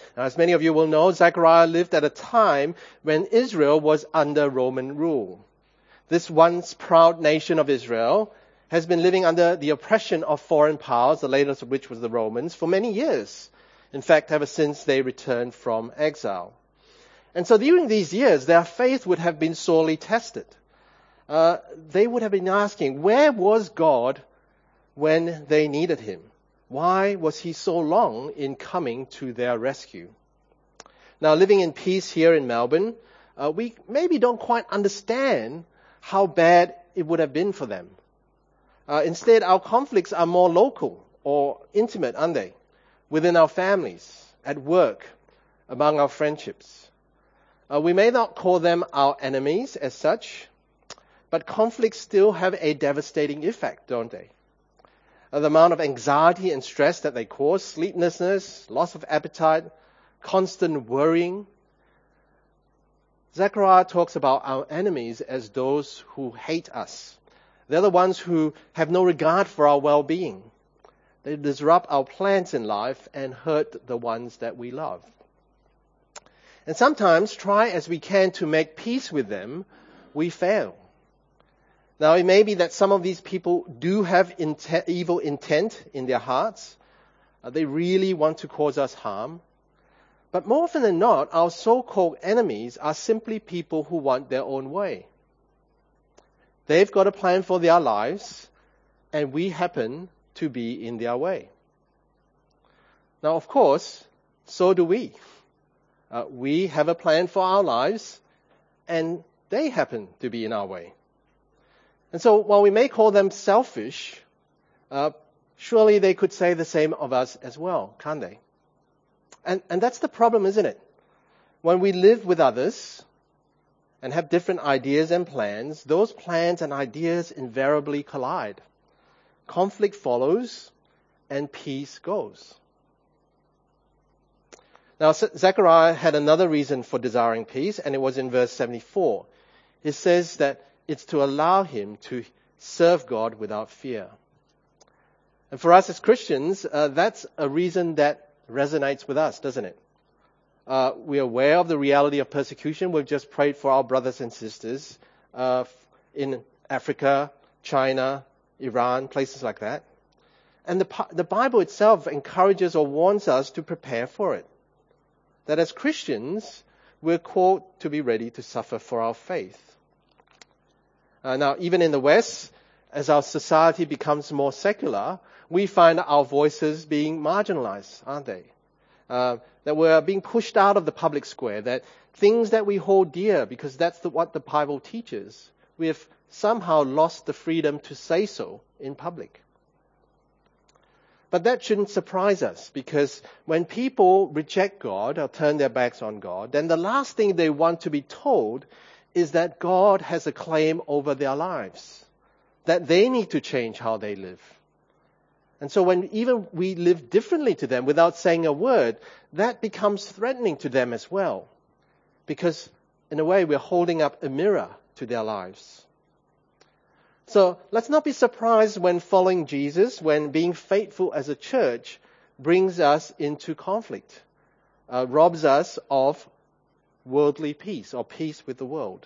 Now, as many of you will know, Zechariah lived at a time when Israel was under Roman rule. This once proud nation of Israel has been living under the oppression of foreign powers, the latest of which was the Romans, for many years. In fact, ever since they returned from exile. And so during these years, their faith would have been sorely tested. They would have been asking, where was God when they needed him? Why was he so long in coming to their rescue? Now, living in peace here in Melbourne, we maybe don't quite understand how bad it would have been for them. Instead, our conflicts are more local or intimate, aren't they? Within our families, at work, among our friendships. We may not call them our enemies as such, but conflicts still have a devastating effect, don't they? The amount of anxiety and stress that they cause, sleeplessness, loss of appetite, constant worrying. Zechariah talks about our enemies as those who hate us. They're the ones who have no regard for our well-being. They disrupt our plans in life and hurt the ones that we love. And sometimes, try as we can to make peace with them, we fail. Now, it may be that some of these people do have evil intent in their hearts. They really want to cause us harm. But more often than not, our so-called enemies are simply people who want their own way. They've got a plan for their lives, and we happen to be in their way. Now, of course, so do we. We have a plan for our lives, and they happen to be in our way. And so while we may call them selfish, surely they could say the same of us as well, can't they? And that's the problem, isn't it? When we live with others and have different ideas and plans, those plans and ideas invariably collide. Conflict follows, and peace goes. Now, Zechariah had another reason for desiring peace, and it was in verse 74. It says that it's to allow him to serve God without fear. And for us as Christians, that's a reason that resonates with us, doesn't it? We're aware of the reality of persecution. We've just prayed for our brothers and sisters in Africa, China, Iran, places like that. And the Bible itself encourages or warns us to prepare for it. That as Christians, we're called to be ready to suffer for our faith. Now, even in the West, as our society becomes more secular, we find our voices being marginalized, aren't they? That we're being pushed out of the public square, that things that we hold dear, because that's what the Bible teaches, we have somehow lost the freedom to say so in public. But that shouldn't surprise us, because when people reject God or turn their backs on God, then the last thing they want to be told is that God has a claim over their lives, that they need to change how they live. And so when even we live differently to them without saying a word, that becomes threatening to them as well, because in a way we're holding up a mirror to their lives. So let's not be surprised when following Jesus, when being faithful as a church brings us into conflict, robs us of worldly peace or peace with the world.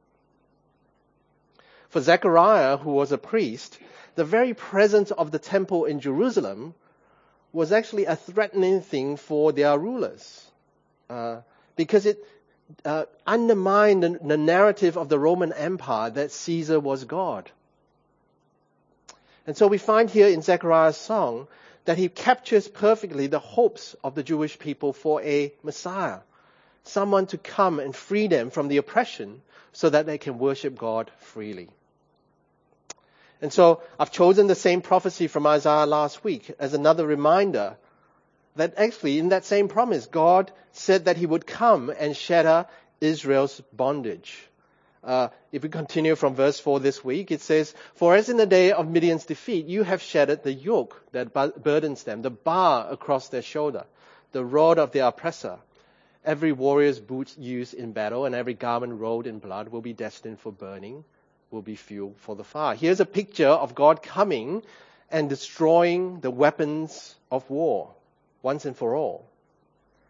For Zechariah, who was a priest, the very presence of the temple in Jerusalem was actually a threatening thing for their rulers, because it undermined the narrative of the Roman Empire that Caesar was God. And so we find here in Zechariah's song that he captures perfectly the hopes of the Jewish people for a Messiah, someone to come and free them from the oppression so that they can worship God freely. And so I've chosen the same prophecy from Isaiah last week as another reminder that actually in that same promise, God said that he would come and shatter Israel's bondage. If we continue from verse 4 this week, it says, "For as in the day of Midian's defeat, you have shattered the yoke that burdens them, the bar across their shoulder, the rod of their oppressor. Every warrior's boots used in battle and every garment rolled in blood will be destined for burning, will be fuel for the fire." Here's a picture of God coming and destroying the weapons of war once and for all.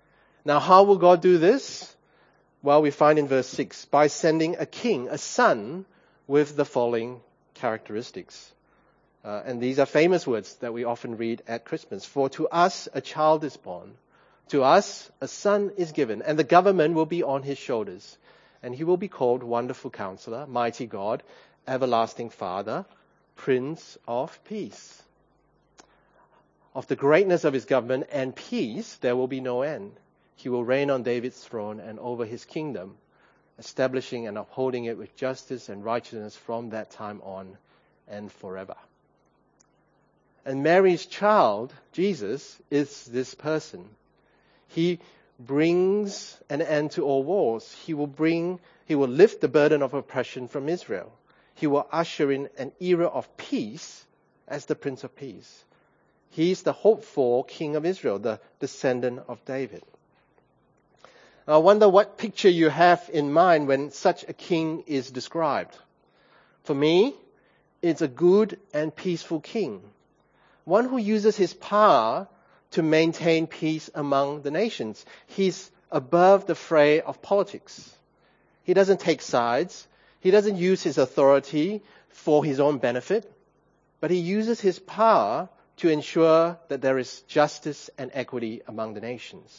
Now, how will God do this? Well, we find in verse 6, by sending a king, a son, with the following characteristics. And these are famous words that we often read at Christmas. For to us a child is born, to us a son is given, and the government will be on his shoulders. And he will be called Wonderful Counselor, Mighty God, Everlasting Father, Prince of Peace. Of the greatness of his government and peace, there will be no end. He will reign on David's throne and over his kingdom, establishing and upholding it with justice and righteousness from that time on and forever. And Mary's child, Jesus, is this person. He brings an end to all wars. He will lift the burden of oppression from Israel. He will usher in an era of peace as the Prince of Peace. He's the hoped-for King of Israel, the descendant of David. I wonder what picture you have in mind when such a king is described. For me, it's a good and peaceful king. One who uses his power to maintain peace among the nations. He's above the fray of politics. He doesn't take sides. He doesn't use his authority for his own benefit, but he uses his power to ensure that there is justice and equity among the nations.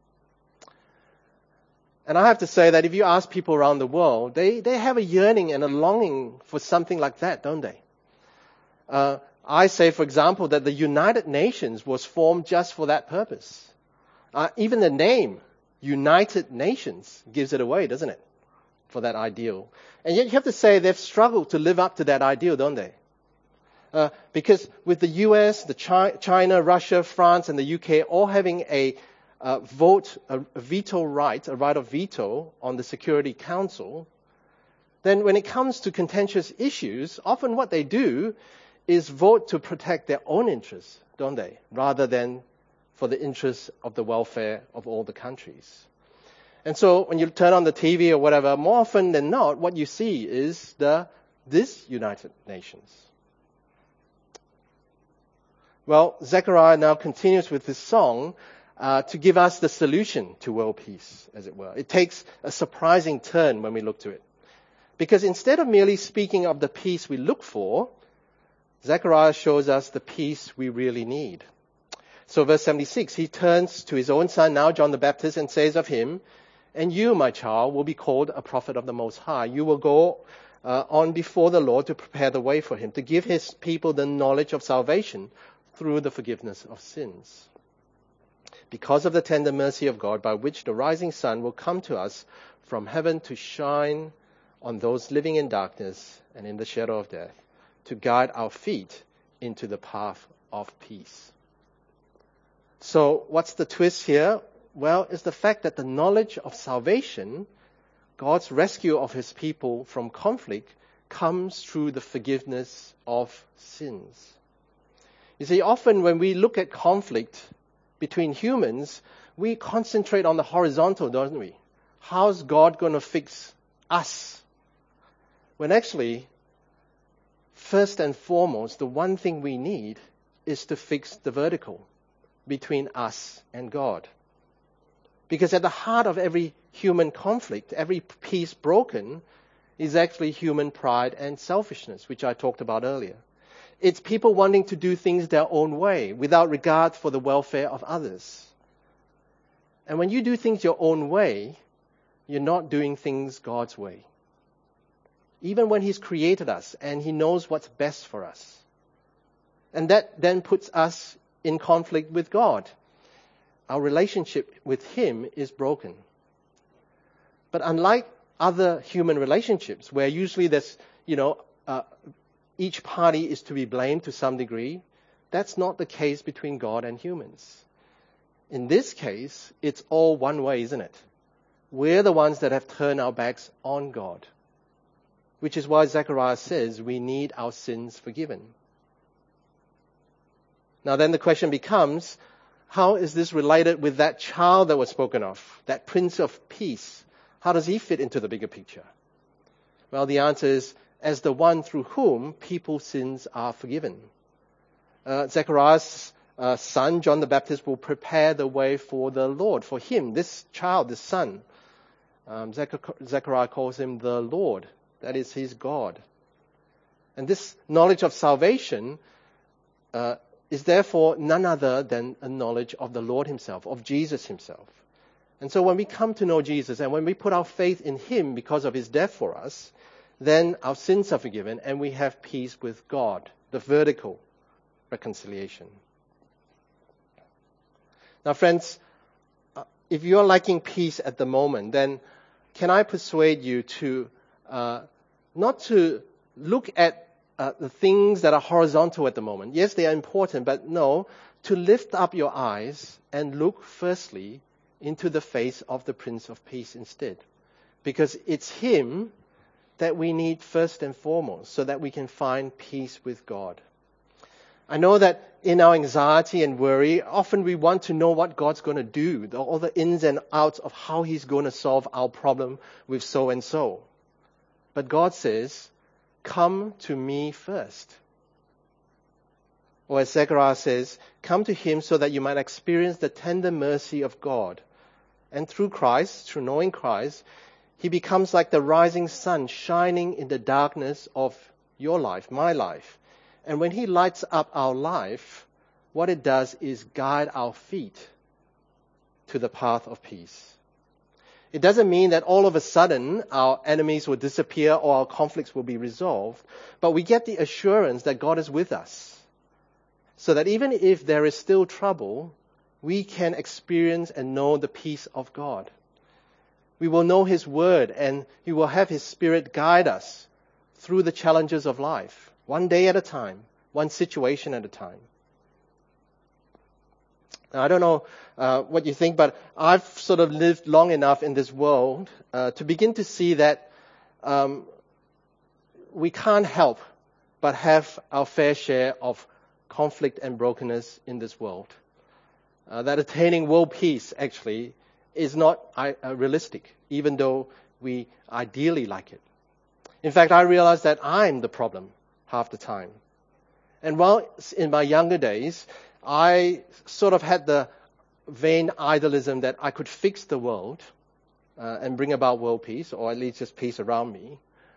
And I have to say that if you ask people around the world, they have a yearning and a longing for something like that, don't they? I say, for example, that the United Nations was formed just for that purpose. Even the name, United Nations, gives it away, doesn't it? For that ideal. And yet you have to say they've struggled to live up to that ideal, don't they? Because with the US, China, Russia, France, and the UK all having a veto right, a right of veto on the Security Council, then when it comes to contentious issues, often what they do is vote to protect their own interests, don't they? Rather than for the interests of the welfare of all the countries. And so when you turn on the TV or whatever, more often than not, what you see is this United Nations. Well, Zechariah now continues with this song to give us the solution to world peace, as it were. It takes a surprising turn when we look to it. Because instead of merely speaking of the peace we look for, Zechariah shows us the peace we really need. So verse 76, he turns to his own son, now John the Baptist, and says of him, and you, my child, will be called a prophet of the Most High. You will go on before the Lord to prepare the way for him, to give his people the knowledge of salvation through the forgiveness of sins. Because of the tender mercy of God, by which the rising sun will come to us from heaven to shine on those living in darkness and in the shadow of death, to guide our feet into the path of peace. So what's the twist here? Well, it's the fact that the knowledge of salvation, God's rescue of his people from conflict, comes through the forgiveness of sins. You see, often when we look at conflict between humans, we concentrate on the horizontal, don't we? How's God going to fix us? When actually, first and foremost, the one thing we need is to fix the vertical between us and God. Because at the heart of every human conflict, every peace broken, is actually human pride and selfishness, which I talked about earlier. It's people wanting to do things their own way, without regard for the welfare of others. And when you do things your own way, you're not doing things God's way. Even when he's created us and he knows what's best for us. And that then puts us in conflict with God. Our relationship with him is broken. But unlike other human relationships, where usually there's, each party is to be blamed to some degree, that's not the case between God and humans. In this case, it's all one way, isn't it? We're the ones that have turned our backs on God. Which is why Zechariah says we need our sins forgiven. Now then the question becomes, how is this related with that child that was spoken of, that Prince of Peace? How does he fit into the bigger picture? Well, the answer is, as the one through whom people's sins are forgiven. Zechariah's son, John the Baptist, will prepare the way for the Lord, for him, this child, this son. Zechariah calls him the Lord. That is his God. And this knowledge of salvation is therefore none other than a knowledge of the Lord himself, of Jesus himself. And so when we come to know Jesus and when we put our faith in him because of his death for us, then our sins are forgiven and we have peace with God, the vertical reconciliation. Now, friends, if you're lacking peace at the moment, then can I persuade you to not to look at the things that are horizontal at the moment. Yes, they are important, but no, to lift up your eyes and look firstly into the face of the Prince of Peace instead. Because it's him that we need first and foremost so that we can find peace with God. I know that in our anxiety and worry, often we want to know what God's going to do, all the ins and outs of how he's going to solve our problem with so and so. But God says, come to me first. Or as Zechariah says, come to him so that you might experience the tender mercy of God. And through Christ, through knowing Christ, he becomes like the rising sun shining in the darkness of your life, my life. And when he lights up our life, what it does is guide our feet to the path of peace. It doesn't mean that all of a sudden our enemies will disappear or our conflicts will be resolved, but we get the assurance that God is with us. So that even if there is still trouble, we can experience and know the peace of God. We will know his word and he will have his Spirit guide us through the challenges of life, one day at a time, one situation at a time. Now, I don't know what you think, but I've sort of lived long enough in this world to begin to see that we can't help but have our fair share of conflict and brokenness in this world. That attaining world peace actually is not realistic, even though we ideally like it. In fact, I realize that I'm the problem half the time. And while in my younger days, I sort of had the vain idealism that I could fix the world and bring about world peace, or at least just peace around me,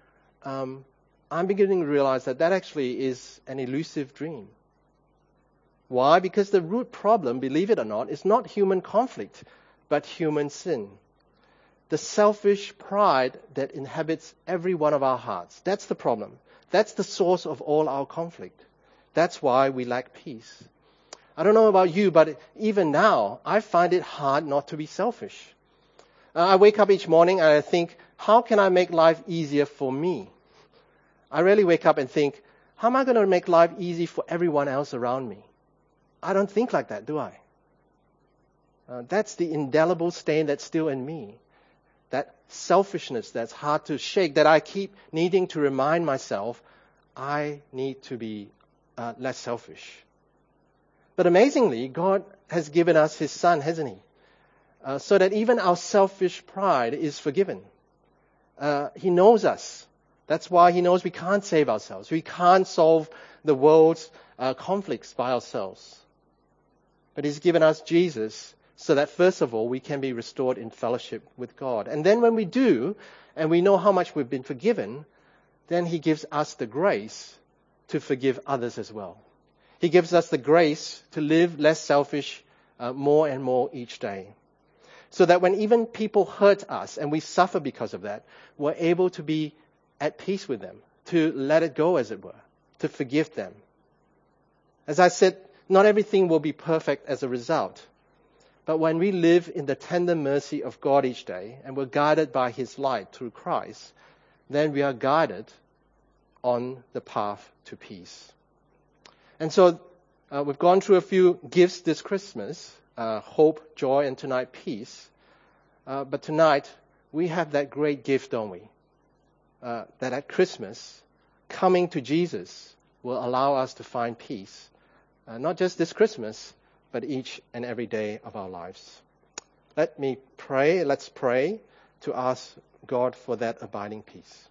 I'm beginning to realize that that actually is an elusive dream. Why? Because the root problem, believe it or not, is not human conflict, but human sin. The selfish pride that inhabits every one of our hearts. That's the problem. That's the source of all our conflict. That's why we lack peace. I don't know about you, but even now, I find it hard not to be selfish. I wake up each morning and I think, how can I make life easier for me? I rarely wake up and think, how am I going to make life easy for everyone else around me? I don't think like that, do I? That's the indelible stain that's still in me. That selfishness that's hard to shake, that I keep needing to remind myself, I need to be less selfish. But amazingly, God has given us his Son, hasn't he? So that even our selfish pride is forgiven. He knows us. That's why he knows we can't save ourselves. We can't solve the world's conflicts by ourselves. But he's given us Jesus so that first of all, we can be restored in fellowship with God. And then when we do, and we know how much we've been forgiven, then he gives us the grace to forgive others as well. He gives us the grace to live less selfish more and more each day. So that when even people hurt us and we suffer because of that, we're able to be at peace with them, to let it go as it were, to forgive them. As I said, not everything will be perfect as a result. But when we live in the tender mercy of God each day and we're guided by his light through Christ, then we are guided on the path to peace. And so we've gone through a few gifts this Christmas, hope, joy, and tonight peace. But tonight we have that great gift, don't we? That at Christmas, coming to Jesus will allow us to find peace. Not just this Christmas, but each and every day of our lives. Let's pray to ask God for that abiding peace.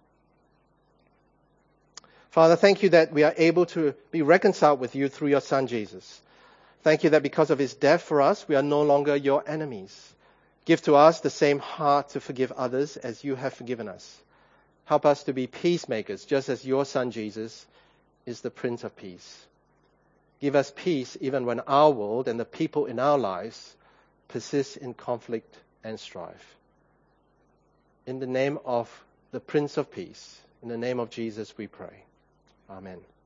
Father, thank you that we are able to be reconciled with you through your Son, Jesus. Thank you that because of his death for us, we are no longer your enemies. Give to us the same heart to forgive others as you have forgiven us. Help us to be peacemakers, just as your Son Jesus is the Prince of Peace. Give us peace even when our world and the people in our lives persist in conflict and strife. In the name of the Prince of Peace, in the name of Jesus we pray. Amen.